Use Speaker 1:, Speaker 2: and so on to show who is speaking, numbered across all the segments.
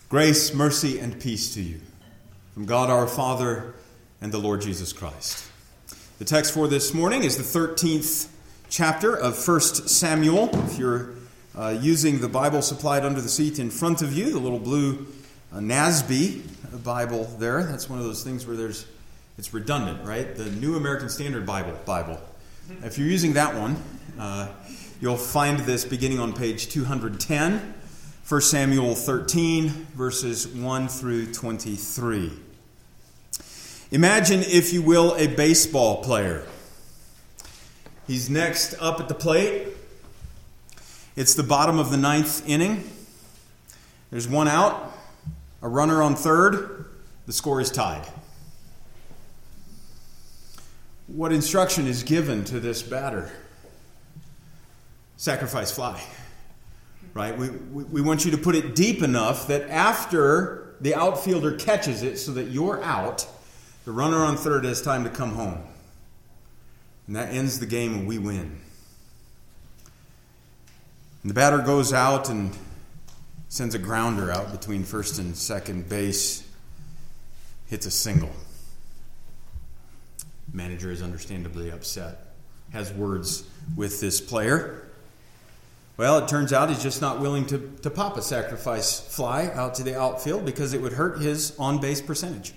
Speaker 1: Grace, mercy, and peace to you from God our Father and the Lord Jesus Christ. The text for this morning is the 13th chapter of 1 Samuel. If you're using the Bible supplied under the seat in front of you, the little blue NASB Bible there, that's one of those things where it's redundant, right? The New American Standard Bible. If you're using that one, you'll find this beginning on page 210. 1 Samuel 13, verses 1 through 23. Imagine, if you will, a baseball player. He's next up at the plate. It's the bottom of the ninth inning. There's one out, a runner on third. The score is tied. What instruction is given to this batter? Sacrifice fly. Right? We want you to put it deep enough that after the outfielder catches it so that you're out, the runner on third has time to come home. And that ends the game and we win. And the batter goes out and sends a grounder out between first and second base, hits a single. The manager is understandably upset, has words with this player. Well, it turns out he's just not willing to pop a sacrifice fly out to the outfield because it would hurt his on-base percentage.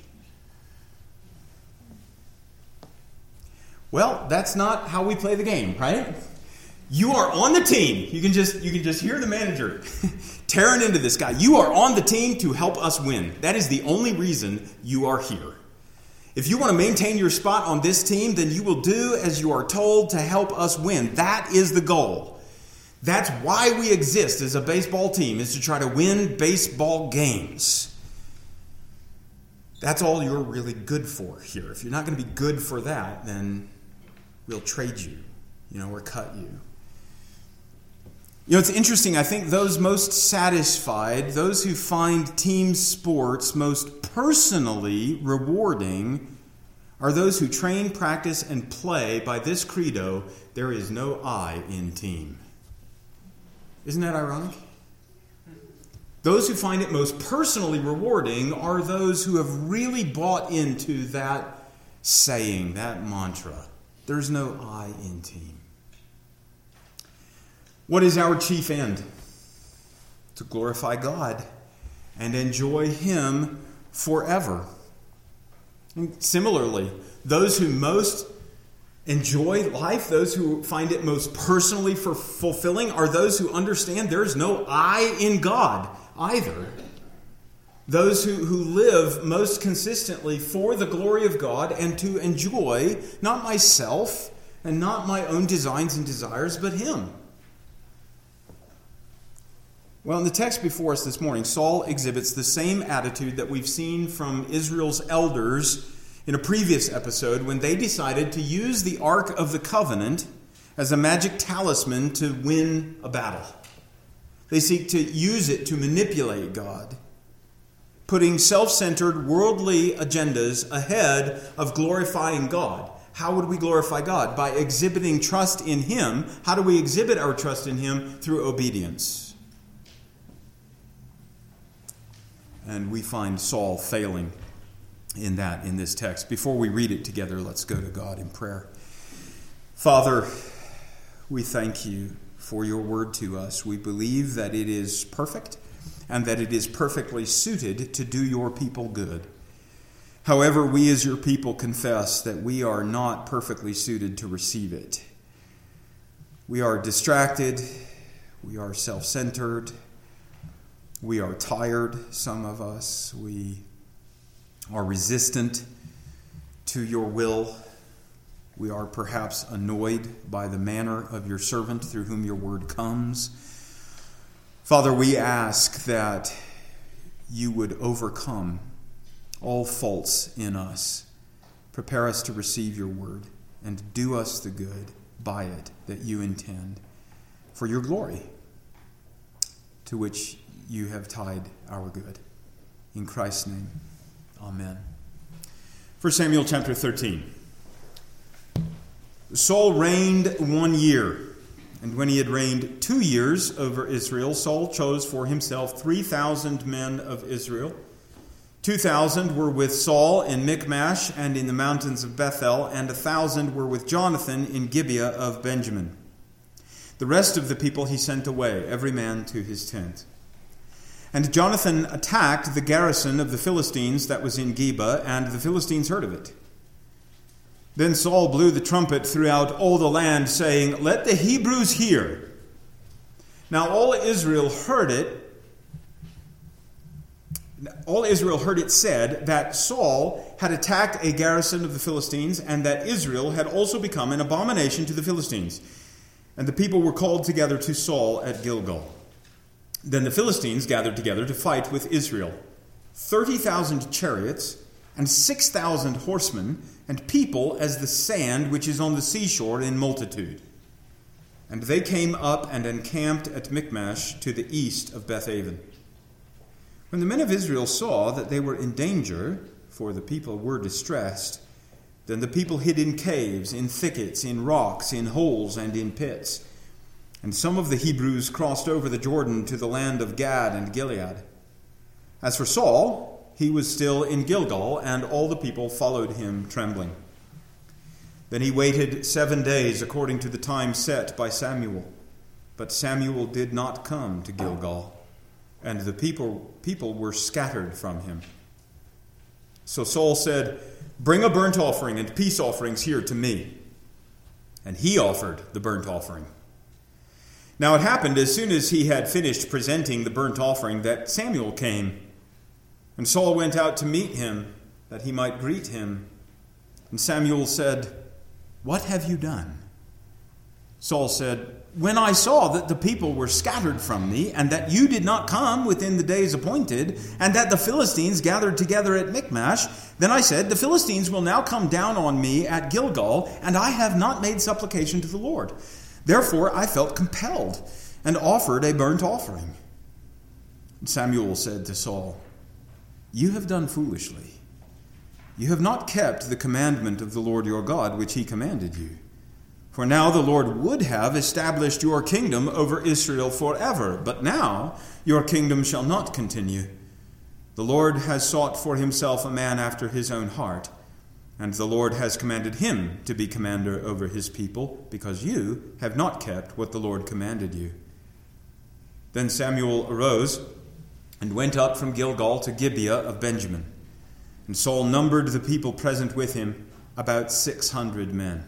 Speaker 1: Well, that's not how we play the game, right? You are on the team. You can just hear the manager tearing into this guy. You are on the team to help us win. That is the only reason you are here. If you want to maintain your spot on this team, then you will do as you are told to help us win. That is the goal. That's why we exist as a baseball team, is to try to win baseball games. That's all you're really good for here. If you're not going to be good for that, then we'll trade you, or cut you. It's interesting. I think those most satisfied, those who find team sports most personally rewarding, are those who train, practice, and play by this credo: there is no I in team. Isn't that ironic? Those who find it most personally rewarding are those who have really bought into that saying, that mantra. There's no I in team. What is our chief end? To glorify God and enjoy Him forever. And similarly, those who most enjoy life, those who find it most personally fulfilling, are those who understand there's no I in God either. Those who live most consistently for the glory of God and to enjoy not myself and not my own designs and desires, but Him. Well, in the text before us this morning, Saul exhibits the same attitude that we've seen from Israel's elders in a previous episode, when they decided to use the Ark of the Covenant as a magic talisman to win a battle. They seek to use it to manipulate God, putting self-centered worldly agendas ahead of glorifying God. How would we glorify God? By exhibiting trust in Him. How do we exhibit our trust in Him? Through obedience. And we find Saul failing in this text. Before we read it together, let's go to God in prayer. Father, we thank you for your word to us. We believe that it is perfect and that it is perfectly suited to do your people good. However, we as your people confess that we are not perfectly suited to receive it. We are distracted. We are self-centered. We are tired, some of us. We are resistant to your will. We are perhaps annoyed by the manner of your servant through whom your word comes. Father, we ask that you would overcome all faults in us. Prepare us to receive your word and do us the good by it that you intend for your glory, to which you have tied our good. In Christ's name. Amen. 1 Samuel chapter 13. Saul reigned 1 year, And when he had reigned 2 years over Israel, Saul chose for himself 3,000 men of Israel. 2,000 were with Saul in Michmash and in the mountains of Bethel, and 1,000 were with Jonathan in Gibeah of Benjamin. The rest of the people he sent away, every man to his tent. And Jonathan attacked the garrison of the Philistines that was in Geba, and the Philistines heard of it. Then Saul blew the trumpet throughout all the land, saying, "Let the Hebrews hear." Now all Israel heard it said that Saul had attacked a garrison of the Philistines, and that Israel had also become an abomination to the Philistines. And the people were called together to Saul at Gilgal. Then the Philistines gathered together to fight with Israel, 30,000 chariots and 6,000 horsemen, and people as the sand which is on the seashore in multitude. And they came up and encamped at Michmash to the east of Bethaven. When the men of Israel saw that they were in danger, for the people were distressed, then the people hid in caves, in thickets, in rocks, in holes, and in pits. And some of the Hebrews crossed over the Jordan to the land of Gad and Gilead. As for Saul, he was still in Gilgal, and all the people followed him trembling. Then he waited 7 days according to the time set by Samuel. But Samuel did not come to Gilgal, and the people were scattered from him. So Saul said, "Bring a burnt offering and peace offerings here to me." And he offered the burnt offering. Now it happened, as soon as he had finished presenting the burnt offering, that Samuel came. And Saul went out to meet him, that he might greet him. And Samuel said, "What have you done?" Saul said, "When I saw that the people were scattered from me, and that you did not come within the days appointed, and that the Philistines gathered together at Michmash, then I said, the Philistines will now come down on me at Gilgal, and I have not made supplication to the Lord. Therefore I felt compelled, and offered a burnt offering." And Samuel said to Saul, "You have done foolishly. You have not kept the commandment of the Lord your God, which he commanded you. For now the Lord would have established your kingdom over Israel forever, but now your kingdom shall not continue. The Lord has sought for himself a man after his own heart, and the Lord has commanded him to be commander over his people, because you have not kept what the Lord commanded you." Then Samuel arose and went up from Gilgal to Gibeah of Benjamin. And Saul numbered the people present with him, about 600 men.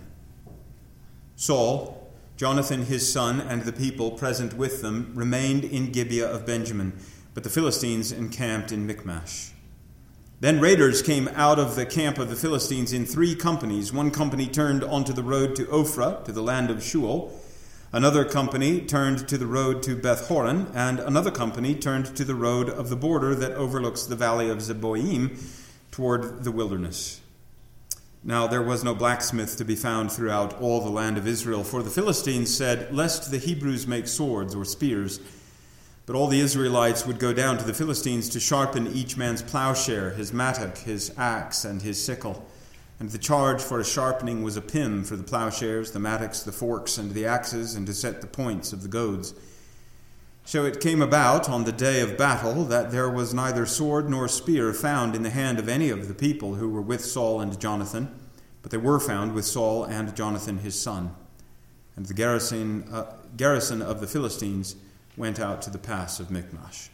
Speaker 1: Saul, Jonathan his son, and the people present with them remained in Gibeah of Benjamin, but the Philistines encamped in Michmash. Then raiders came out of the camp of the Philistines in 3 companies. One company turned onto the road to Ophrah, to the land of Shual. Another company turned to the road to Beth-horon, and another company turned to the road of the border that overlooks the valley of Zeboim toward the wilderness. Now there was no blacksmith to be found throughout all the land of Israel, for the Philistines said, "Lest the Hebrews make swords or spears." But all the Israelites would go down to the Philistines to sharpen each man's plowshare, his mattock, his axe, and his sickle. And the charge for a sharpening was a pim for the plowshares, the mattocks, the forks, and the axes, and to set the points of the goads. So it came about on the day of battle that there was neither sword nor spear found in the hand of any of the people who were with Saul and Jonathan, but they were found with Saul and Jonathan his son. And the garrison of the Philistines went out to the pass of Michmash.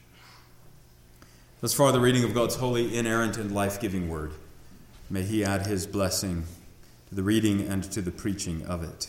Speaker 1: Thus far the reading of God's holy, inerrant, and life-giving word. May he add his blessing to the reading and to the preaching of it.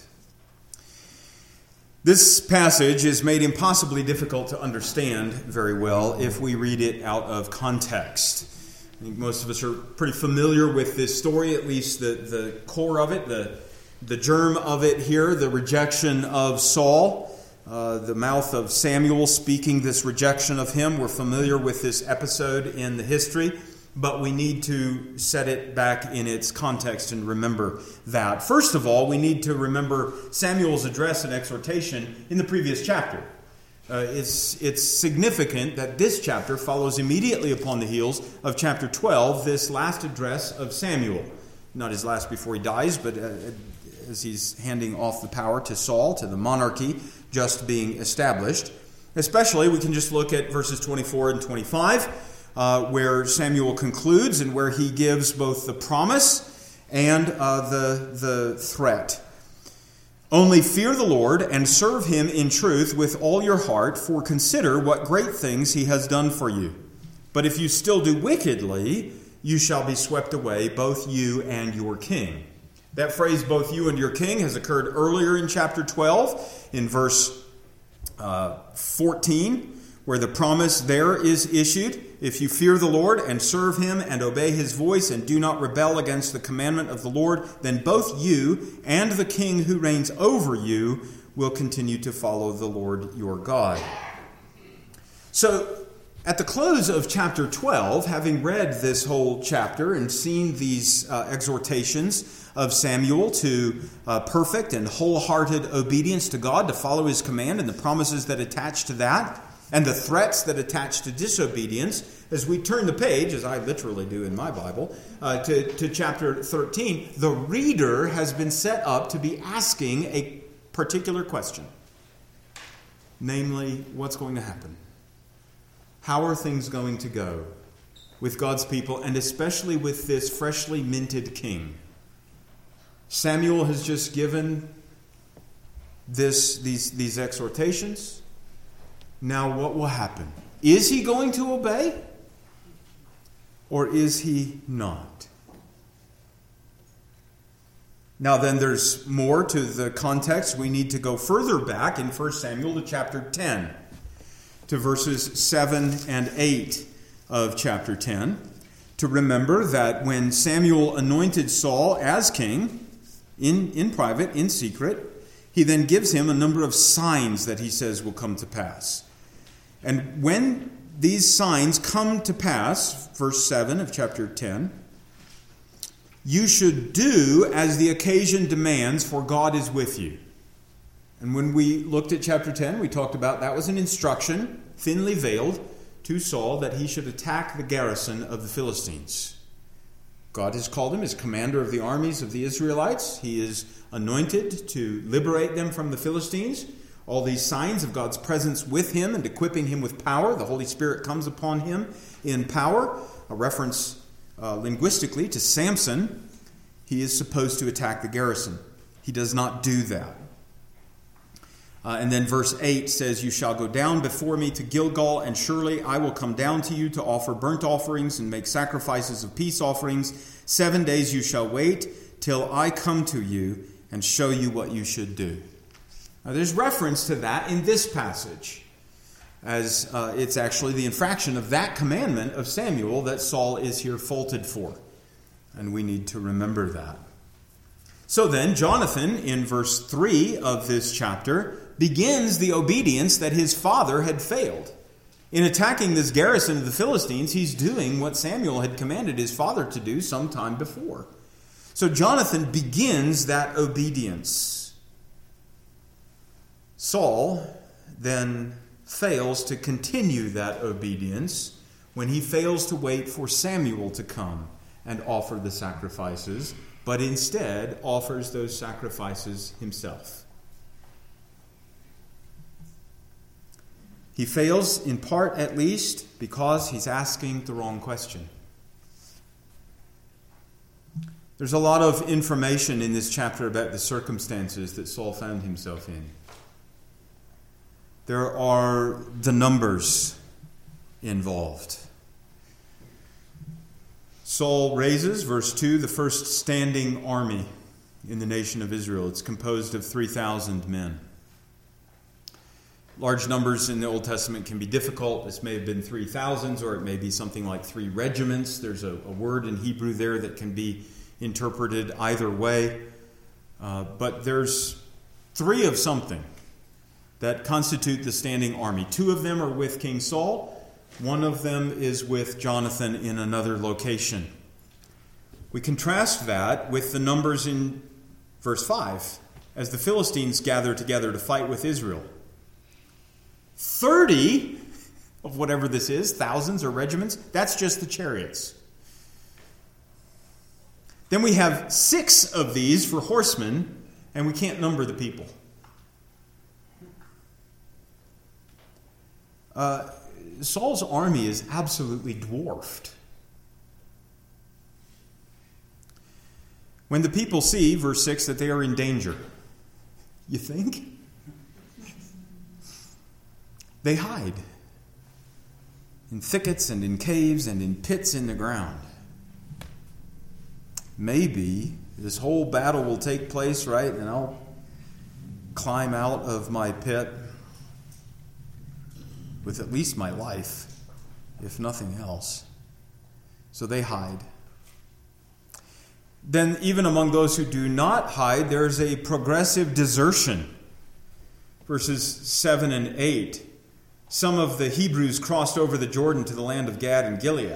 Speaker 1: This passage is made impossibly difficult to understand very well if we read it out of context. I think most of us are pretty familiar with this story, at least the core of it, the germ of it here, the rejection of Saul, the mouth of Samuel speaking this rejection of him. We're familiar with this episode in the history, but we need to set it back in its context and remember that. First of all, we need to remember Samuel's address and exhortation in the previous chapter. It's significant that this chapter follows immediately upon the heels of chapter 12, this last address of Samuel. Not his last before he dies, but as he's handing off the power to Saul, to the monarchy, just being established. Especially, we can just look at verses 24 and 25, where Samuel concludes and where he gives both the promise and the threat. Only fear the Lord and serve him in truth with all your heart, for consider what great things he has done for you. But if you still do wickedly, you shall be swept away, both you and your king. That phrase, both you and your king, has occurred earlier in chapter 12, in verse 14, where the promise there is issued. If you fear the Lord and serve him and obey his voice and do not rebel against the commandment of the Lord, then both you and the king who reigns over you will continue to follow the Lord your God. So, at the close of chapter 12, having read this whole chapter and seen these exhortations of Samuel to perfect and wholehearted obedience to God, to follow his command and the promises that attach to that, and the threats that attach to disobedience, as we turn the page, as I literally do in my Bible, to chapter 13, the reader has been set up to be asking a particular question. Namely, what's going to happen? How are things going to go with God's people, and especially with this freshly minted king? Samuel has just given these exhortations. Now what will happen? Is he going to obey? Or is he not? Now then, there's more to the context. We need to go further back in 1 Samuel to chapter 10. To verses 7 and 8 of chapter 10, to remember that when Samuel anointed Saul as king, in private, in secret, he then gives him a number of signs that he says will come to pass. And when these signs come to pass, verse 7 of chapter 10, you should do as the occasion demands, for God is with you. And when we looked at chapter 10, we talked about that was an instruction, thinly veiled, to Saul that he should attack the garrison of the Philistines. God has called him as commander of the armies of the Israelites. He is anointed to liberate them from the Philistines. All these signs of God's presence with him and equipping him with power. The Holy Spirit comes upon him in power. A reference linguistically to Samson. He is supposed to attack the garrison. He does not do that. And then verse 8 says, you shall go down before me to Gilgal, and surely I will come down to you to offer burnt offerings and make sacrifices of peace offerings. 7 days you shall wait till I come to you and show you what you should do. Now there's reference to that in this passage, as it's actually the infraction of that commandment of Samuel that Saul is here faulted for. And we need to remember that. So then, Jonathan, in verse 3 of this chapter, begins the obedience that his father had failed. In attacking this garrison of the Philistines, he's doing what Samuel had commanded his father to do some time before. So Jonathan begins that obedience. Saul then fails to continue that obedience when he fails to wait for Samuel to come and offer the sacrifices, but instead offers those sacrifices himself. He fails in part, at least, because he's asking the wrong question. There's a lot of information in this chapter about the circumstances that Saul found himself in. There are the numbers involved. Saul raises, verse 2, the first standing army in the nation of Israel. It's composed of 3,000 men. Large numbers in the Old Testament can be difficult. This may have been 3,000s, or it may be something like 3 regiments. There's a word in Hebrew there that can be interpreted either way. But there's 3 of something that constitute the standing army. 2 of them are with King Saul. 1 of them is with Jonathan in another location. We contrast that with the numbers in verse 5 as the Philistines gather together to fight with Israel. 30 of whatever this is, thousands or regiments, that's just the chariots. Then we have 6 of these for horsemen, and we can't number the people. Saul's army is absolutely dwarfed. When the people see, verse 6, that they are in danger, you think? They hide in thickets and in caves and in pits in the ground. Maybe this whole battle will take place, right? And I'll climb out of my pit with at least my life, if nothing else. So they hide. Then even among those who do not hide, there's a progressive desertion. Verses 7 and 8. Some of the Hebrews crossed over the Jordan to the land of Gad and Gilead.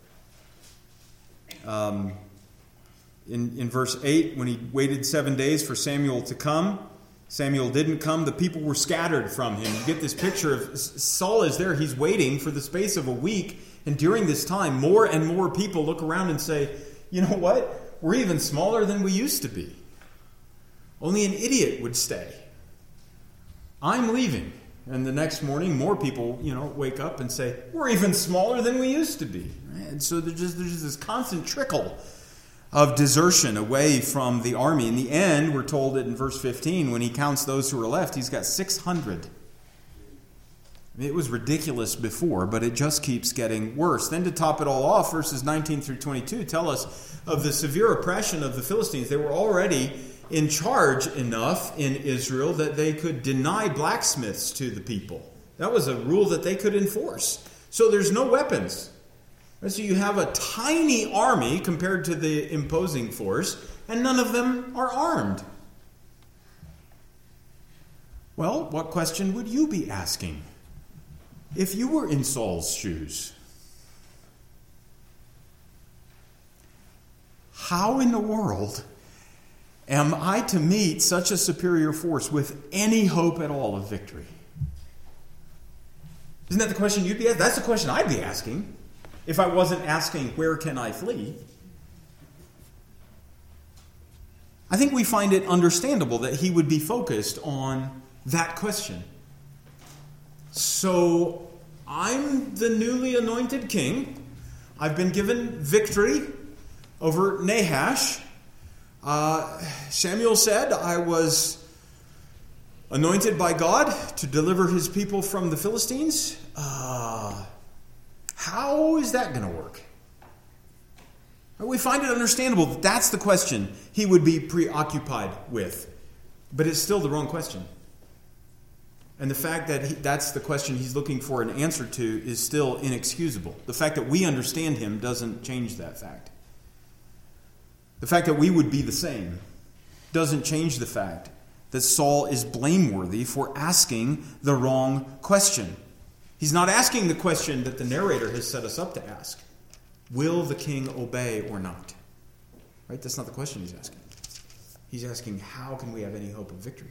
Speaker 1: In verse 8, when he waited 7 days for Samuel to come, Samuel didn't come. The people were scattered from him. You get this picture of Saul is there. He's waiting for the space of a week. And during this time, more and more people look around and say, you know what? We're even smaller than we used to be. Only an idiot would stay. I'm leaving. And the next morning, more people, wake up and say, we're even smaller than we used to be. Right? And so there's just this constant trickle of desertion away from the army. In the end, we're told that in verse 15, when he counts those who are left, he's got 600. It was ridiculous before, but it just keeps getting worse. Then to top it all off, verses 19 through 22 tell us of the severe oppression of the Philistines. They were already in charge enough in Israel that they could deny blacksmiths to the people. That was a rule that they could enforce. So there's no weapons. So you have a tiny army compared to the imposing force, and none of them are armed. Well, what question would you be asking if you were in Saul's shoes? How in the world am I to meet such a superior force with any hope at all of victory? Isn't that the question you'd be asking? That's the question I'd be asking if I wasn't asking, where can I flee? I think we find it understandable that he would be focused on that question. So, I'm the newly anointed king. I've been given victory over Nahash. Samuel said I was anointed by God to deliver his people from the Philistines. How is that going to work? We find it understandable that that's the question he would be preoccupied with. But it's still the wrong question. And the fact that that's the question he's looking for an answer to is still inexcusable. The fact that we understand him doesn't change that fact. The fact that we would be the same doesn't change the fact that Saul is blameworthy for asking the wrong question. He's not asking the question that the narrator has set us up to ask. Will the king obey or not? Right? That's not the question he's asking. He's asking, how can we have any hope of victory?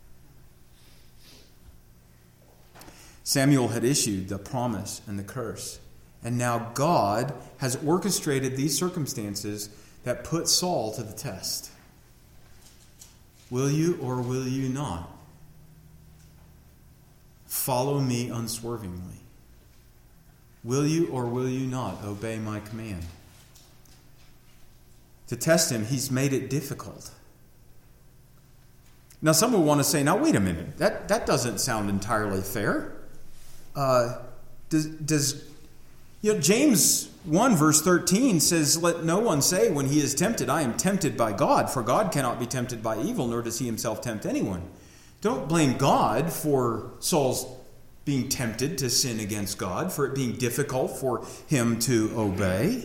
Speaker 1: Samuel had issued the promise and the curse. And now God has orchestrated these circumstances that put Saul to the test. Will you or will you not follow me unswervingly? Will you or will you not obey my command? To test him, he's made it difficult. Now, some will want to say, now wait a minute, that doesn't sound entirely fair. James 1 verse 13 says, let no one say when he is tempted, I am tempted by God, for God cannot be tempted by evil, nor does he himself tempt anyone. Don't blame God for Saul's being tempted to sin against God, for it being difficult for him to obey.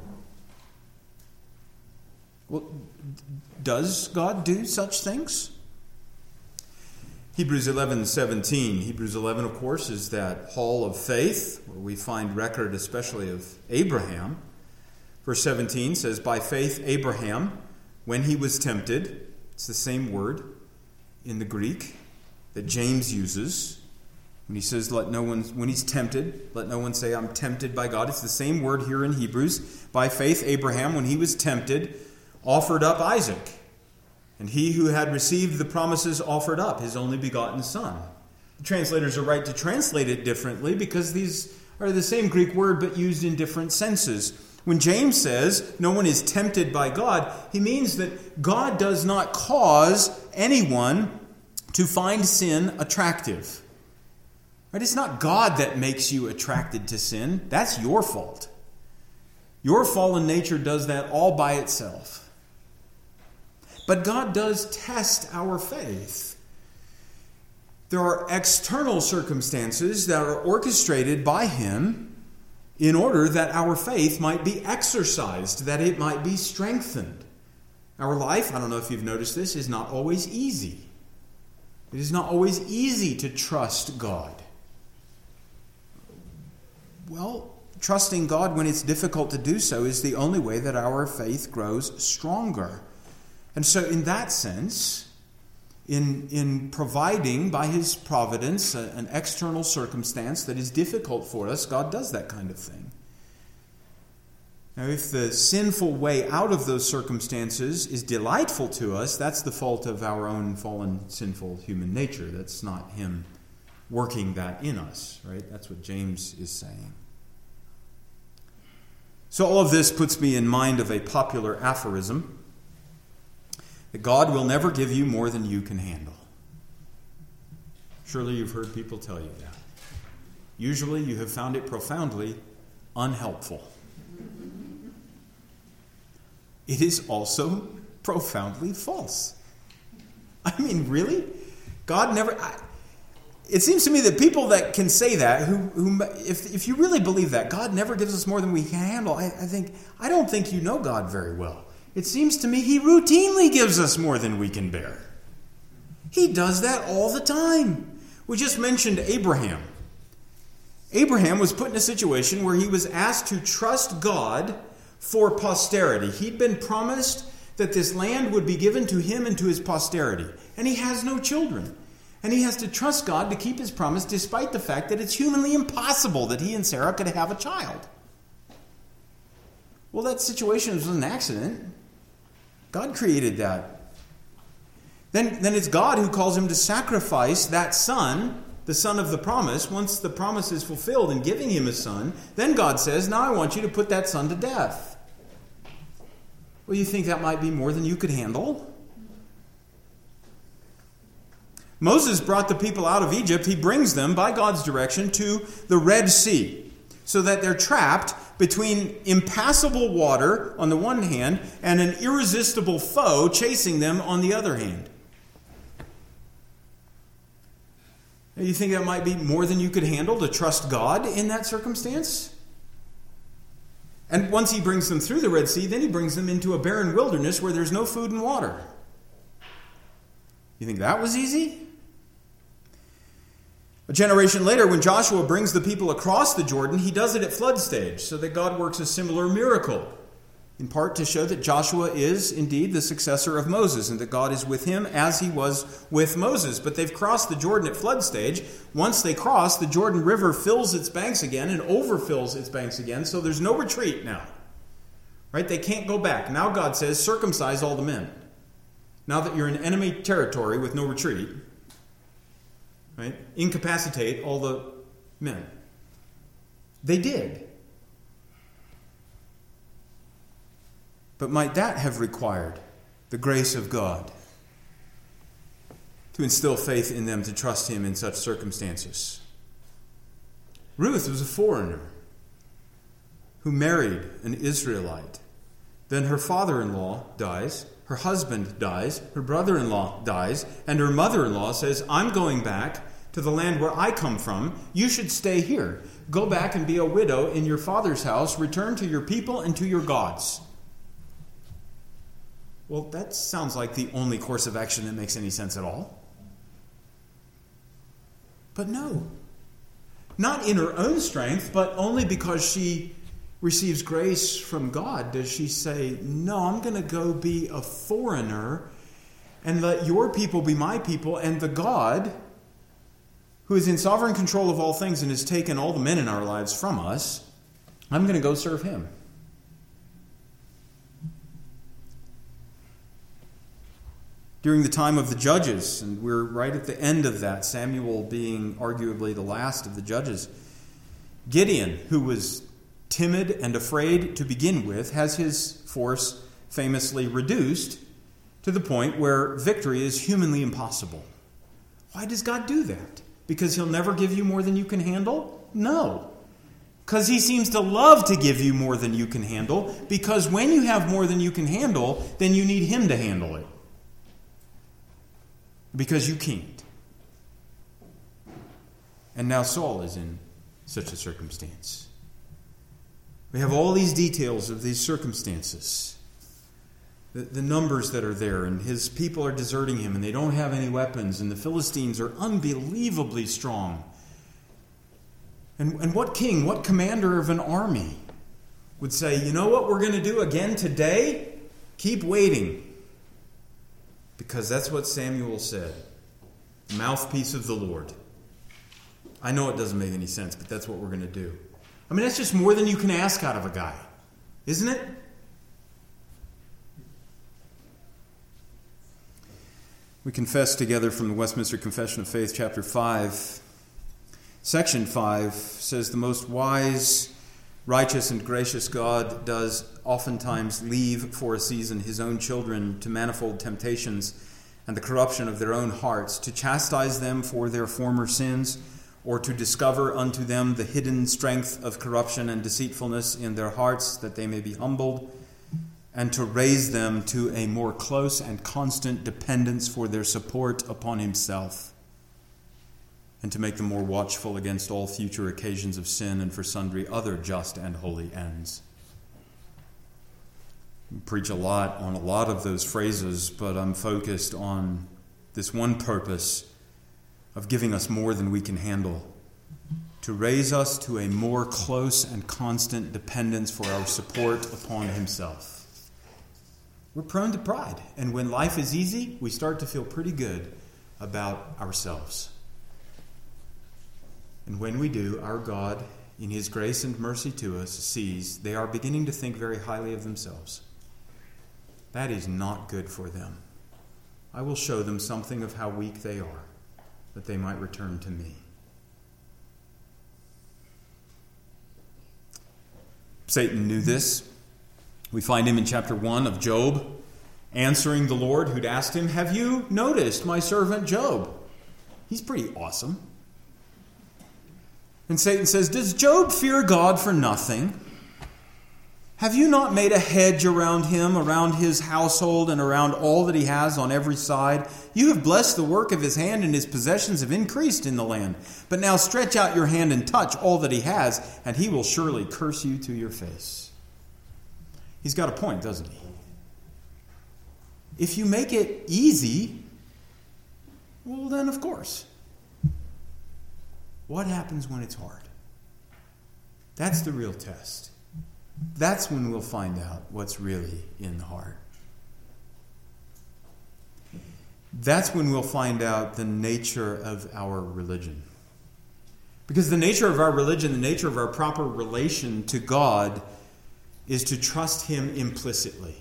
Speaker 1: Well, does God do such things? Hebrews 11:17. Hebrews 11, of course, is that hall of faith where we find record especially of Abraham. Verse 17 says, by faith Abraham, when he was tempted, it's the same word in the Greek that James uses. When he says, when he's tempted, let no one say, I'm tempted by God. It's the same word here in Hebrews. By faith Abraham, when he was tempted, offered up Isaac. And he who had received the promises offered up his only begotten son, translators are right to translate it differently because these are the same Greek word but used in different senses. When James says no one is tempted by God, he means that God does not cause anyone to find sin attractive. Right? It's not God that makes you attracted to sin. That's your fault. Your fallen nature does that all by itself. But God does test our faith. There are external circumstances that are orchestrated by Him in order that our faith might be exercised, that it might be strengthened. Our life, I don't know if you've noticed this, is not always easy. It is not always easy to trust God. Well, trusting God when it's difficult to do so is the only way that our faith grows stronger. And so in that sense, in providing by His providence an external circumstance that is difficult for us, God does that kind of thing. Now, if the sinful way out of those circumstances is delightful to us, that's the fault of our own fallen, sinful human nature. That's not Him working that in us, right? That's what James is saying. So all of this puts me in mind of a popular aphorism that God will never give you more than you can handle. Surely you've heard people tell you that. Usually you have found it profoundly unhelpful. It is also profoundly false. I mean, really? God never... It seems to me that people that can say that, if you really believe that, God never gives us more than we can handle, I don't think you know God very well. It seems to me He routinely gives us more than we can bear. He does that all the time. We just mentioned Abraham. Abraham was put in a situation where he was asked to trust God for posterity. He'd been promised that this land would be given to him and to his posterity. And he has no children. And he has to trust God to keep his promise despite the fact that it's humanly impossible that he and Sarah could have a child. Well, that situation was an accident. God created that. Then it's God who calls him to sacrifice that son, the son of the promise. Once the promise is fulfilled in giving him a son, then God says, now I want you to put that son to death. Well, you think that might be more than you could handle? Moses brought the people out of Egypt. He brings them, by God's direction, to the Red Sea, so that they're trapped between impassable water on the one hand and an irresistible foe chasing them on the other hand. You think that might be more than you could handle to trust God in that circumstance? And once he brings them through the Red Sea, then he brings them into a barren wilderness where there's no food and water. You think that was easy? A generation later, when Joshua brings the people across the Jordan, he does it at flood stage, so that God works a similar miracle, in part to show that Joshua is indeed the successor of Moses, and that God is with him as he was with Moses. But they've crossed the Jordan at flood stage. Once they cross, the Jordan River fills its banks again and overfills its banks again, so there's no retreat now. Right? They can't go back. Now God says, circumcise all the men. Now that you're in enemy territory with no retreat, right? Incapacitate all the men. They did. But might that have required the grace of God to instill faith in them to trust him in such circumstances? Ruth was a foreigner who married an Israelite. Then her father-in-law dies, her husband dies, her brother-in-law dies, and her mother-in-law says, I'm going back to the land where I come from. You should stay here. Go back and be a widow in your father's house. Return to your people and to your gods. Well, that sounds like the only course of action that makes any sense at all. But no. Not in her own strength, but only because she receives grace from God does she say, no, I'm going to go be a foreigner and let your people be my people, and the God who is in sovereign control of all things and has taken all the men in our lives from us, I'm going to go serve him. during the time of the judges, and we're right at the end of that, Samuel being arguably the last of the judges. Gideon, who was timid and afraid to begin with, has his force famously reduced to the point where victory is humanly impossible. Why does God do that? Because he'll never give you more than you can handle? No. Because he seems to love to give you more than you can handle, because when you have more than you can handle, then you need him to handle it. Because you can't. And now Saul is in such a circumstance. We have all these details of these circumstances. The numbers that are there, and his people are deserting him, and they don't have any weapons, and the Philistines are unbelievably strong. And what king, what commander of an army would say, you know what we're going to do again today? Keep waiting. Because that's what Samuel said. Mouthpiece of the Lord. I know it doesn't make any sense, but that's what we're going to do. I mean, that's just more than you can ask out of a guy, isn't it? We confess together from the Westminster Confession of Faith, chapter 5. Section 5 says, the most wise, righteous, and gracious God does oftentimes leave for a season his own children to manifold temptations and the corruption of their own hearts, to chastise them for their former sins, or to discover unto them the hidden strength of corruption and deceitfulness in their hearts, that they may be humbled, and to raise them to a more close and constant dependence for their support upon himself, and to make them more watchful against all future occasions of sin and for sundry other just and holy ends. We preach a lot on a lot of those phrases, but I'm focused on this one purpose of giving us more than we can handle, to raise us to a more close and constant dependence for our support upon himself. We're prone to pride, and when life is easy, we start to feel pretty good about ourselves. And when we do, our God, in his grace and mercy to us, sees they are beginning to think very highly of themselves. That is not good for them. I will show them something of how weak they are, that they might return to me. Satan knew this. We find him in chapter 1 of Job, answering the Lord who'd asked him, have you noticed my servant Job? He's pretty awesome. And Satan says, does Job fear God for nothing? Have you not made a hedge around him, around his household, and around all that he has on every side? You have blessed the work of his hand, and his possessions have increased in the land. But now stretch out your hand and touch all that he has, and he will surely curse you to your face. He's got a point, doesn't he? If you make it easy, well then of course. What happens when it's hard? That's the real test. That's when we'll find out what's really in the heart. That's when we'll find out the nature of our religion. Because the nature of our religion, the nature of our proper relation to God, is to trust him implicitly.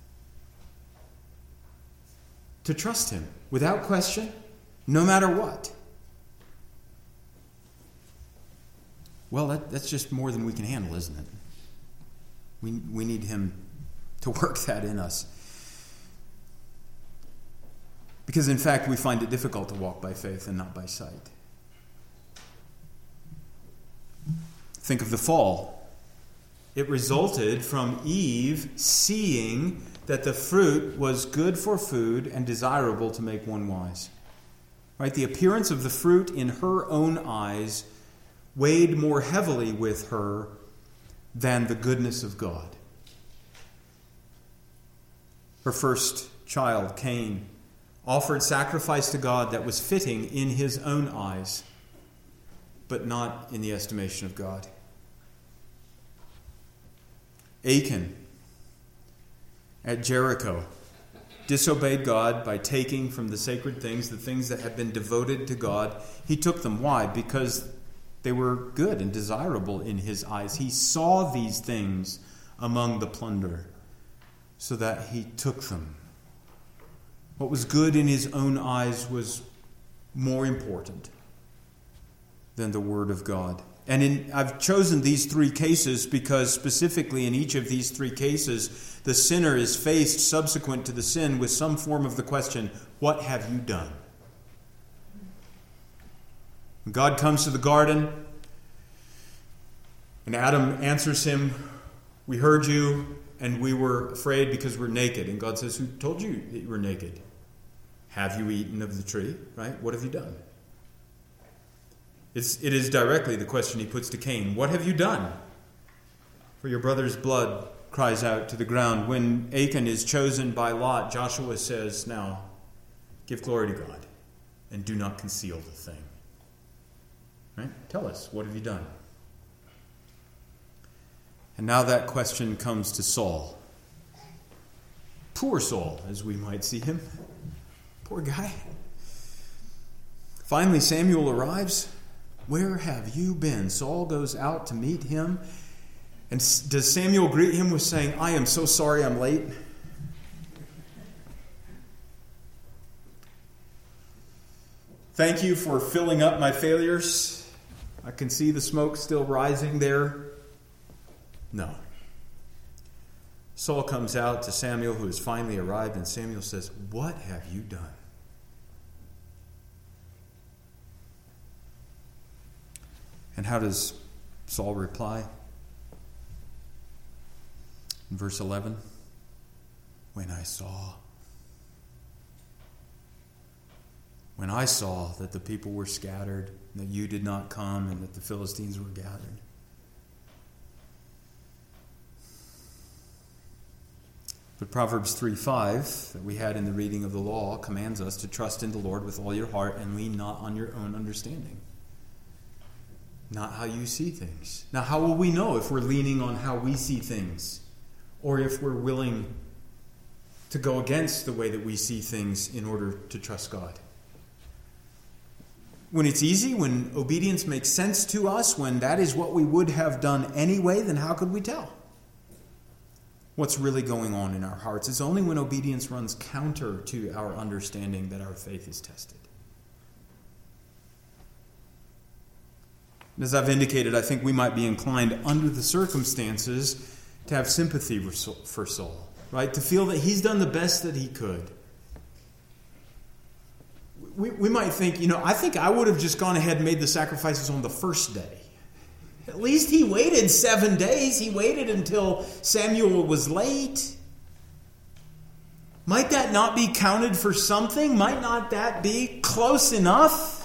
Speaker 1: To trust him without question, no matter what. Well, that's just more than we can handle, isn't it? We need him to work that in us. Because in fact, we find it difficult to walk by faith and not by sight. Think of the fall. It resulted from Eve seeing that the fruit was good for food and desirable to make one wise. Right? The appearance of the fruit in her own eyes weighed more heavily with her than the goodness of God. Her first child, Cain, offered sacrifice to God that was fitting in his own eyes, but not in the estimation of God. Achan, at Jericho, disobeyed God by taking from the sacred things, the things that had been devoted to God. He took them. Why? Because they were good and desirable in his eyes. He saw these things among the plunder, so that he took them. What was good in his own eyes was more important than the Word of God. And I've chosen these three cases because specifically in each of these three cases, the sinner is faced subsequent to the sin with some form of the question, what have you done? God comes to the garden, and Adam answers him, we heard you, and we were afraid because we're naked. And God says, who told you that you were naked? Have you eaten of the tree? Right? What have you done? It is directly the question he puts to Cain. What have you done? For your brother's blood cries out to the ground. When Achan is chosen by Lot, Joshua says, now, give glory to God and do not conceal the thing. Right? Tell us, what have you done? And now that question comes to Saul. Poor Saul, as we might see him. Poor guy. Finally, Samuel arrives. Where have you been? Saul goes out to meet him. And does Samuel greet him with saying, I am so sorry I'm late? Thank you for filling up my failures. I can see the smoke still rising there. No. Saul comes out to Samuel, who has finally arrived, and Samuel says, what have you done? And how does Saul reply? In verse 11, when I saw that the people were scattered, that you did not come, and that the Philistines were gathered. But Proverbs 3:5 that we had in the reading of the law commands us to trust in the Lord with all your heart and lean not on your own understanding. Not how you see things. Now, how will we know if we're leaning on how we see things? Or if we're willing to go against the way that we see things in order to trust God? When it's easy, when obedience makes sense to us, when that is what we would have done anyway, then how could we tell what's really going on in our hearts? It's only when obedience runs counter to our understanding that our faith is tested. As I've indicated, I think we might be inclined under the circumstances to have sympathy for Saul, right? To feel that he's done the best that he could. We might think, I think I would have just gone ahead and made the sacrifices on the first day. At least he waited 7 days. He waited until Samuel was late. Might that not be counted for something? Might not that be close enough?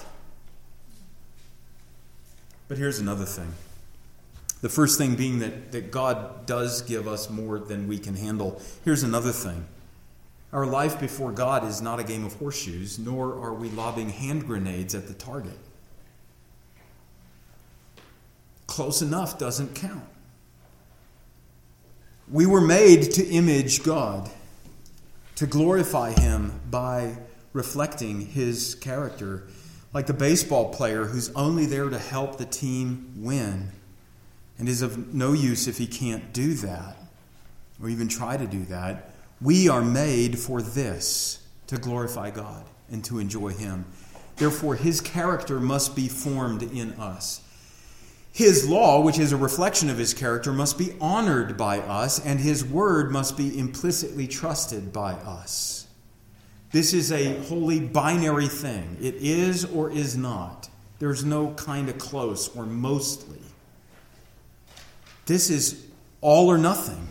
Speaker 1: But here's another thing. The first thing being that God does give us more than we can handle. Here's another thing. Our life before God is not a game of horseshoes, nor are we lobbing hand grenades at the target. Close enough doesn't count. We were made to image God, to glorify Him by reflecting His character. Like the baseball player who's only there to help the team win and is of no use if he can't do that or even try to do that. We are made for this, to glorify God and to enjoy Him. Therefore, His character must be formed in us. His law, which is a reflection of His character, must be honored by us, and His word must be implicitly trusted by us. This is a wholly binary thing. It is or is not. There's no kind of close or mostly. This is all or nothing.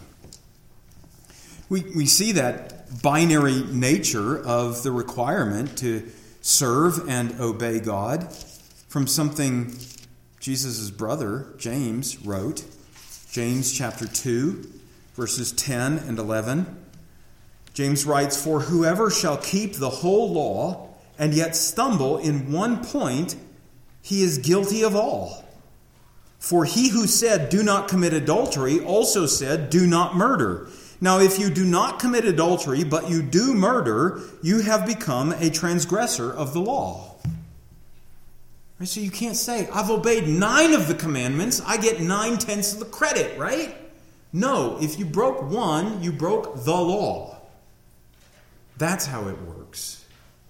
Speaker 1: We see that binary nature of the requirement to serve and obey God from something Jesus' brother, James, wrote. James chapter 2, verses 10 and 11. James writes, for whoever shall keep the whole law and yet stumble in one point, he is guilty of all. For he who said, do not commit adultery, also said, do not murder. Now, if you do not commit adultery, but you do murder, you have become a transgressor of the law. Right? So you can't say, I've obeyed 9 of the commandments, I get 9/10 of the credit, right? No, if you broke one, you broke the law. That's how it works.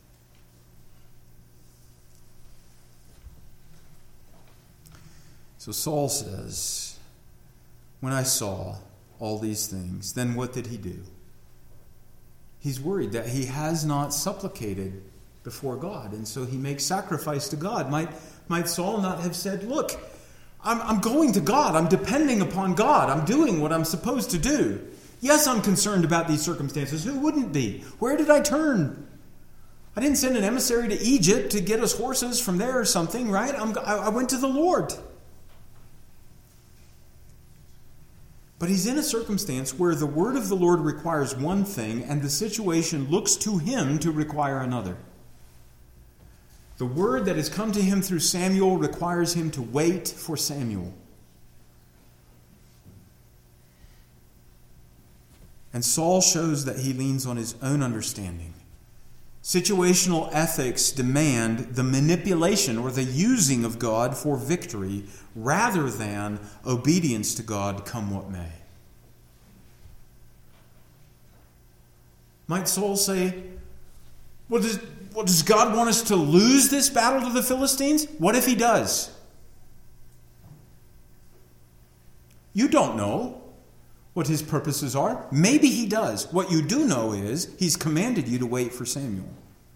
Speaker 1: So Saul says, when I saw all these things, then what did he do? He's worried that he has not supplicated before God, and so he makes sacrifice to God. Might Saul not have said, look, I'm going to God. I'm depending upon God. I'm doing what I'm supposed to do. Yes, I'm concerned about these circumstances. Who wouldn't be? Where did I turn? I didn't send an emissary to Egypt to get us horses from there or something, right? I went to the Lord. But he's in a circumstance where the word of the Lord requires one thing, and the situation looks to him to require another. The word that has come to him through Samuel requires him to wait for Samuel. And Saul shows that he leans on his own understanding. Situational ethics demand the manipulation or the using of God for victory rather than obedience to God come what may. Might Saul say, well, does God want us to lose this battle to the Philistines? What if he does? You don't know what his purposes are. Maybe he does. What you do know is he's commanded you to wait for Samuel.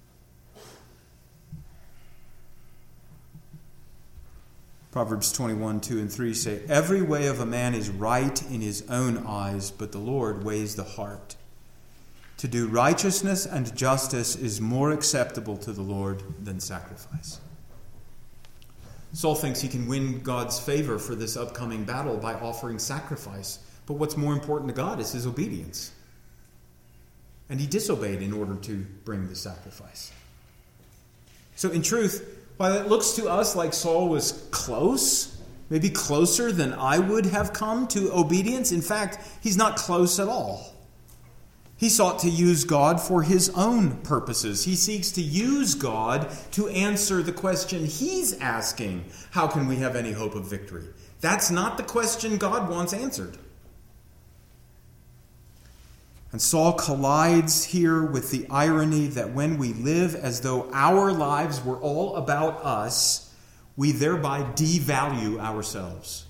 Speaker 1: Proverbs 21:2-3 say, every way of a man is right in his own eyes, but the Lord weighs the heart. To do righteousness and justice is more acceptable to the Lord than sacrifice. Saul thinks he can win God's favor for this upcoming battle by offering sacrifice. But what's more important to God is his obedience. And he disobeyed in order to bring the sacrifice. So in truth, while it looks to us like Saul was close, maybe closer than I would have come to obedience, in fact, he's not close at all. He sought to use God for his own purposes. He seeks to use God to answer the question he's asking. How can we have any hope of victory? That's not the question God wants answered. And Saul collides here with the irony that when we live as though our lives were all about us, we thereby devalue ourselves.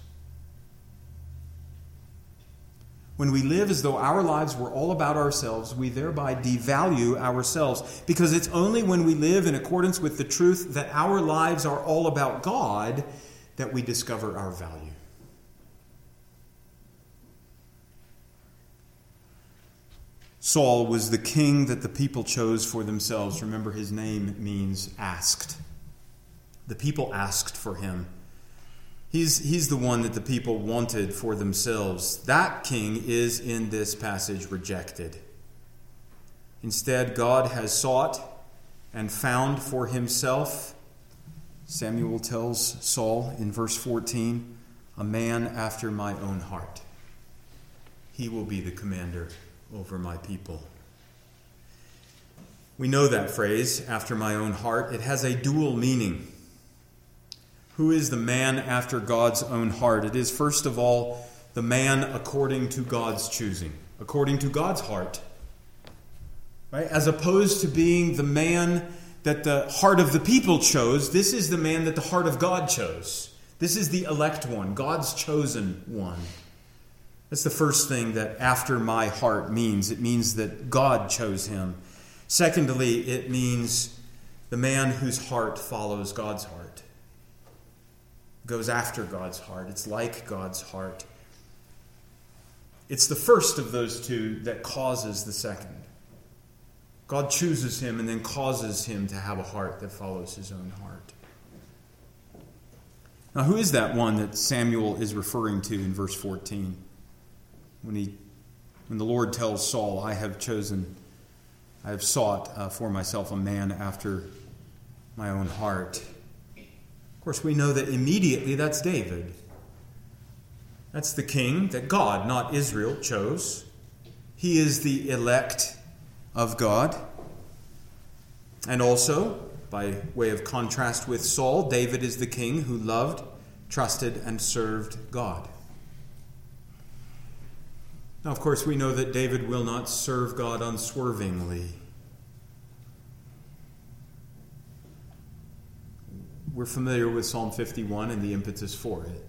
Speaker 1: When we live as though our lives were all about ourselves, we thereby devalue ourselves. Because it's only when we live in accordance with the truth that our lives are all about God that we discover our value. Saul was the king that the people chose for themselves. Remember, his name means asked. The people asked for him. He's the one that the people wanted for themselves. That king is, in this passage, rejected. Instead, God has sought and found for himself, Samuel tells Saul in verse 14, a man after my own heart. He will be the commander over my people. We know that phrase, after my own heart. It has a dual meaning. Who is the man after God's own heart? It is, first of all, the man according to God's choosing, according to God's heart. Right? As opposed to being the man that the heart of the people chose, this is the man that the heart of God chose. This is the elect one, God's chosen one. That's the first thing that after my heart means. It means that God chose him. Secondly, it means the man whose heart follows God's heart. Goes after God's heart. It's like God's heart. It's the first of those two that causes the second. God chooses him and then causes him to have a heart that follows his own heart. Now, who is that one that Samuel is referring to in verse 14? When the Lord tells Saul, I have sought for myself a man after my own heart. Of course, we know that immediately that's David. That's the king that God, not Israel, chose. He is the elect of God. And also, by way of contrast with Saul, David is the king who loved, trusted, and served God. Now, of course, we know that David will not serve God unswervingly. We're familiar with Psalm 51 and the impetus for it.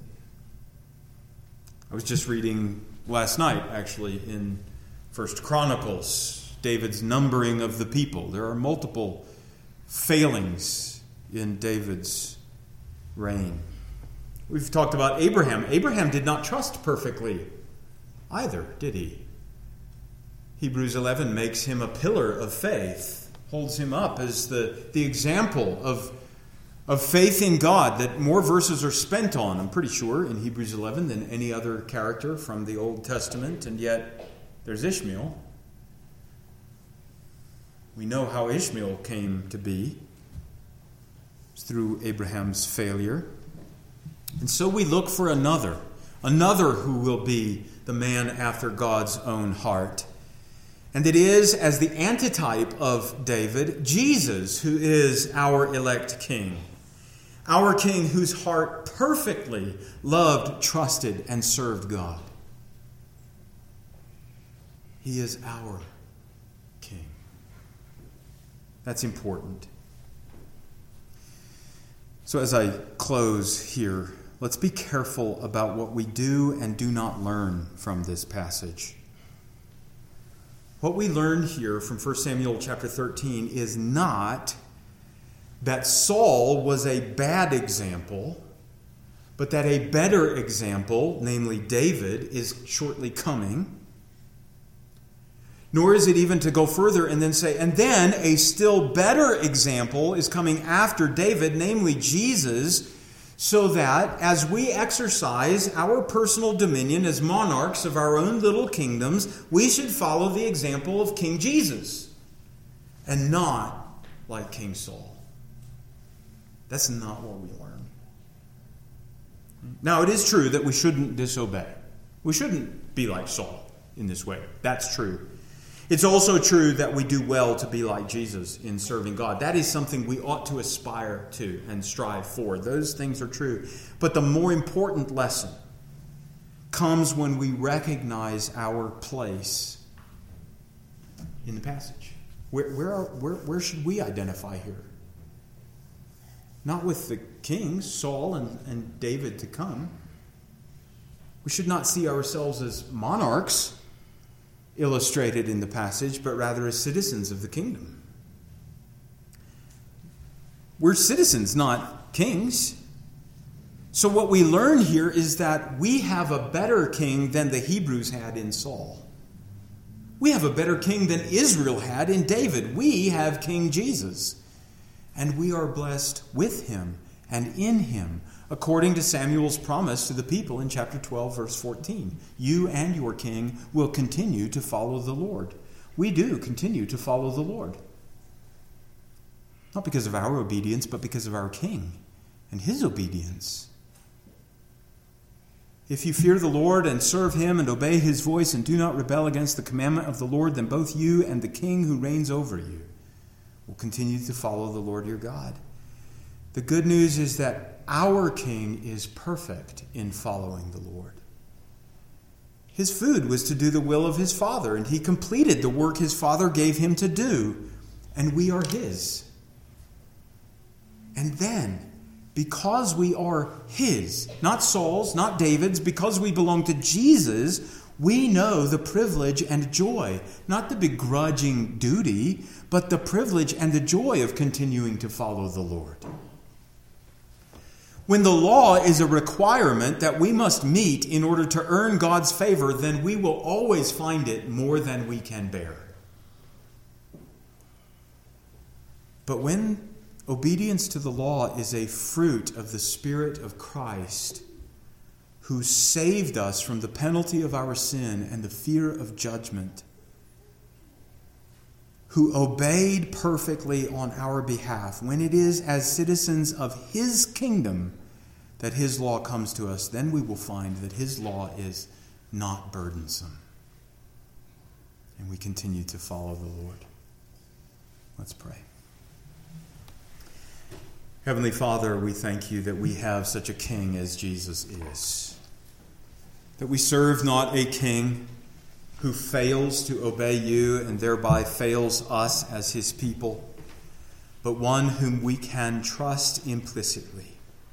Speaker 1: I was just reading last night, actually, in 1 Chronicles, David's numbering of the people. There are multiple failings in David's reign. We've talked about Abraham. Abraham did not trust perfectly either, did he? Hebrews 11 makes him a pillar of faith, holds him up as the example of faith in God that more verses are spent on, I'm pretty sure, in Hebrews 11 than any other character from the Old Testament. And yet, there's Ishmael. We know how Ishmael came to be. It's through Abraham's failure. And so we look for another who will be the man after God's own heart. And it is, as the antitype of David, Jesus, who is our elect king. Our king whose heart perfectly loved, trusted, and served God. He is our king. That's important. So as I close here, let's be careful about what we do and do not learn from this passage. What we learn here from 1 Samuel chapter 13 is not that Saul was a bad example, but that a better example, namely David, is shortly coming. Nor is it even to go further and then say, and then a still better example is coming after David, namely Jesus, so that as we exercise our personal dominion as monarchs of our own little kingdoms, we should follow the example of King Jesus and not like King Saul. That's not what we learn. Now, it is true that we shouldn't disobey. We shouldn't be like Saul in this way. That's true. It's also true that we do well to be like Jesus in serving God. That is something we ought to aspire to and strive for. Those things are true. But the more important lesson comes when we recognize our place in the passage. Where should we identify here? Not with the kings, Saul and David to come. We should not see ourselves as monarchs illustrated in the passage, but rather as citizens of the kingdom. We're citizens, not kings. So what we learn here is that we have a better king than the Hebrews had in Saul. We have a better king than Israel had in David. We have King Jesus. And we are blessed with him and in him, according to Samuel's promise to the people in chapter 12, verse 14. You and your king will continue to follow the Lord. We do continue to follow the Lord. Not because of our obedience, but because of our king and his obedience. If you fear the Lord and serve him and obey his voice and do not rebel against the commandment of the Lord, then both you and the king who reigns over you will continue to follow the Lord your God. The good news is that our king is perfect in following the Lord. His food was to do the will of his Father, and he completed the work his Father gave him to do, and we are his. And then, because we are his, not Saul's, not David's, because we belong to Jesus, we know the privilege and joy, not the begrudging duty, but the privilege and the joy of continuing to follow the Lord. When the law is a requirement that we must meet in order to earn God's favor, then we will always find it more than we can bear. But when obedience to the law is a fruit of the Spirit of Christ, who saved us from the penalty of our sin and the fear of judgment, who obeyed perfectly on our behalf, when it is as citizens of his kingdom that his law comes to us, then we will find that his law is not burdensome. And we continue to follow the Lord. Let's pray. Heavenly Father, we thank you that we have such a king as Jesus is. That we serve not a king who fails to obey you and thereby fails us as his people, but one whom we can trust implicitly.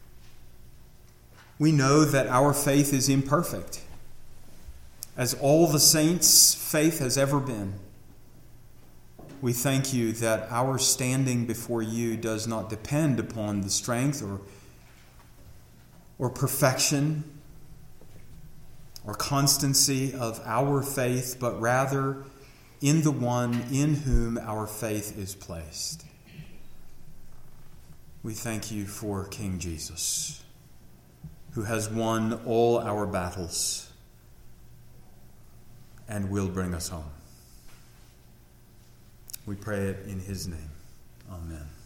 Speaker 1: We know that our faith is imperfect, as all the saints' faith has ever been. We thank you that our standing before you does not depend upon the strength or perfection or constancy of our faith, but rather in the one in whom our faith is placed. We thank you for King Jesus, who has won all our battles and will bring us home. We pray it in his name. Amen.